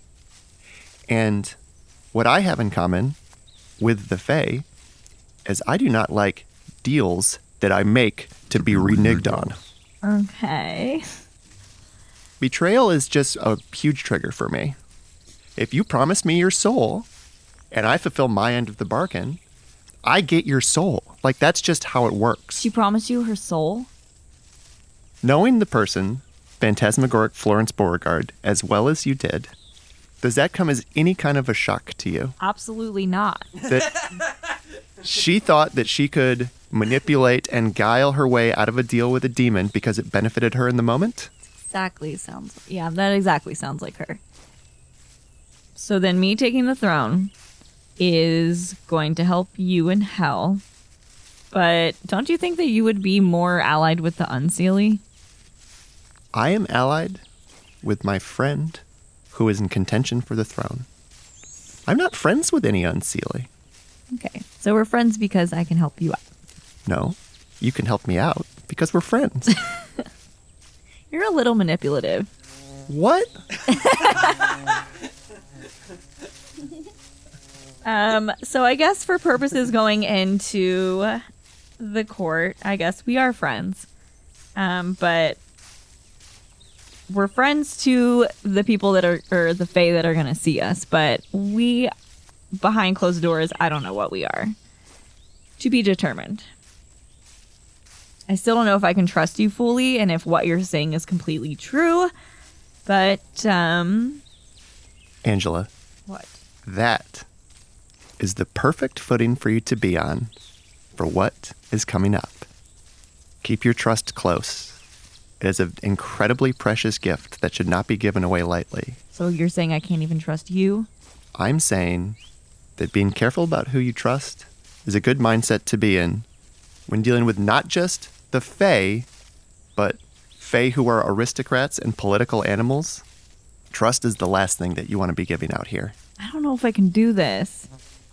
And what I have in common with the Fae is I do not like deals that I make to be reneged on. Okay. Betrayal is just a huge trigger for me. If you promise me your soul and I fulfill my end of the bargain, I get your soul. Like, that's just how it works. She promised you her soul? Knowing the person, Phantasmagoric Florence Beauregard, as well as you did, does that come as any kind of a shock to you? Absolutely not. That she thought that she could manipulate and guile her way out of a deal with a demon because it benefited her in the moment? Exactly sounds, yeah, that exactly sounds like her. So then me taking the throne is going to help you in hell. But don't you think that you would be more allied with the Unseelie? I am allied with my friend who is in contention for the throne. I'm not friends with any Unseelie. Okay, so we're friends because I can help you out. No, you can help me out because we're friends. You're a little manipulative. What? um, so I guess for purposes going into the court, I guess we are friends. Um, but we're friends to the people that are, or the Fae that are going to see us. But we, behind closed doors, I don't know what we are. To be determined. I still don't know if I can trust you fully and if what you're saying is completely true. But, um... Angela. What? That is the perfect footing for you to be on for what is coming up. Keep your trust close. It is an incredibly precious gift that should not be given away lightly. So you're saying I can't even trust you? I'm saying that being careful about who you trust is a good mindset to be in when dealing with not just the Fae, but Fae who are aristocrats and political animals. Trust is the last thing that you want to be giving out here. I don't know if I can do this.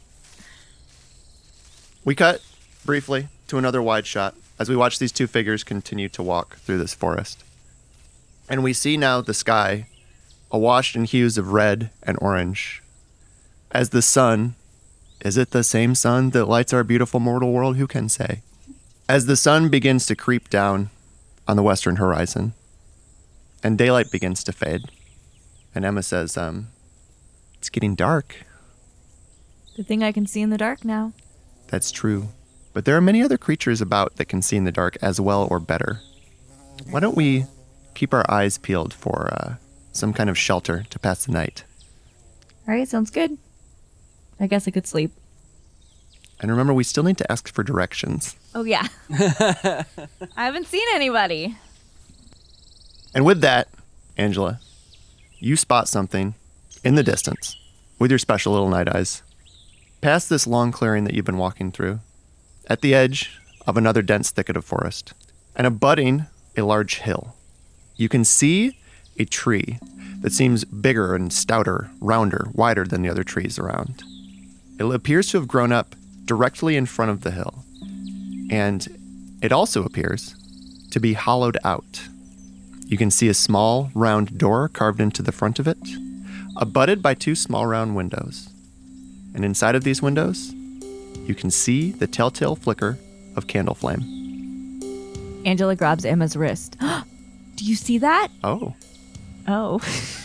We cut briefly to another wide shot as we watch these two figures continue to walk through this forest. And we see now the sky awash in hues of red and orange. As the sun, is it the same sun that lights our beautiful mortal world? Who can say? As the sun begins to creep down on the western horizon and daylight begins to fade, and Emma says, um, it's getting dark. Good thing I can see in the dark now. That's true. But there are many other creatures about that can see in the dark as well or better. Why don't we keep our eyes peeled for uh, some kind of shelter to pass the night? All right, sounds good. I guess I could sleep. And remember, we still need to ask for directions. Oh, yeah. I haven't seen anybody. And with that, Angela, you spot something in the distance with your special little night eyes. Past this long clearing that you've been walking through, at the edge of another dense thicket of forest, and abutting a large hill, you can see a tree that seems bigger and stouter, rounder, wider than the other trees around. It appears to have grown up directly in front of the hill, and it also appears to be hollowed out. You can see a small, round door carved into the front of it, abutted by two small, round windows. And inside of these windows, you can see the telltale flicker of candle flame. Angela grabs Emma's wrist. Do you see that? Oh. Oh.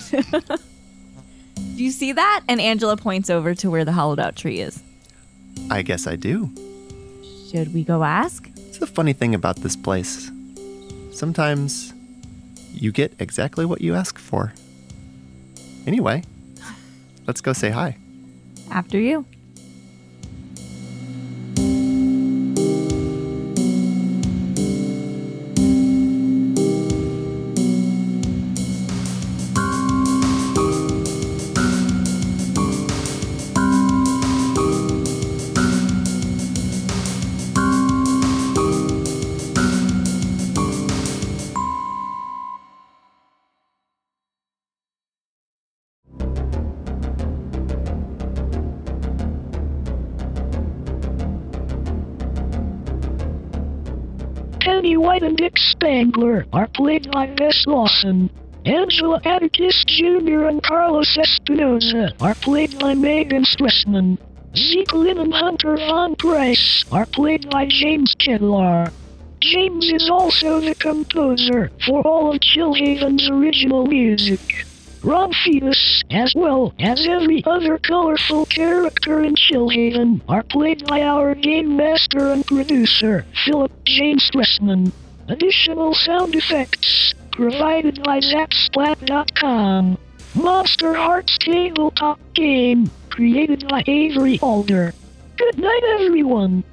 Do you see that? And Angela points over to where the hollowed out tree is. I guess I do. Should we go ask? It's the funny thing about this place. Sometimes you get exactly what you ask for. Anyway, let's go say hi. After you. Penny White and Dick Spangler are played by Bess Lawson. Angela Atticus Junior and Carlos Espinoza are played by Megan Stressman. Zeke Lynn and Hunter Von Price are played by James Kedlar. James is also the composer for all of Chillhaven's original music. Ron Phoebus, as well as every other colorful character in Chillhaven, are played by our game master and producer, Philip J. Stressman. Additional sound effects provided by Zapsplat dot com. Monster Hearts tabletop game created by Avery Alder. Good night, everyone.